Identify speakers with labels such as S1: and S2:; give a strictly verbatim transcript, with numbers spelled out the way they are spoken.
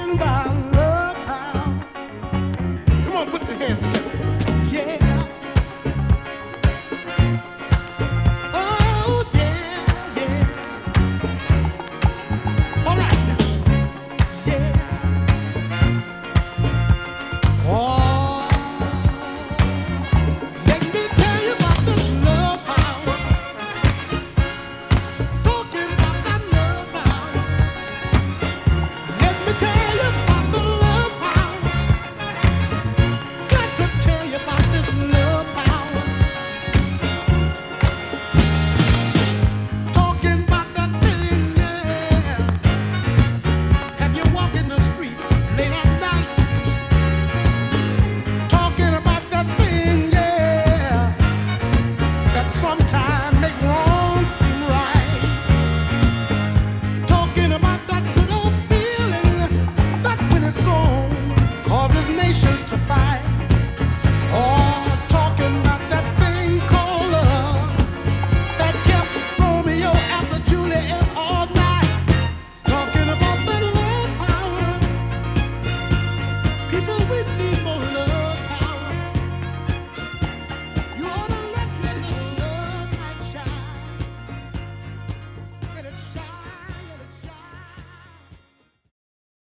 S1: about love power. Come on, put your hands together. Yeah. Oh, yeah, yeah. All right now. Yeah. Oh, let me tell you about this love power. Talking about that love power. Let me tell you.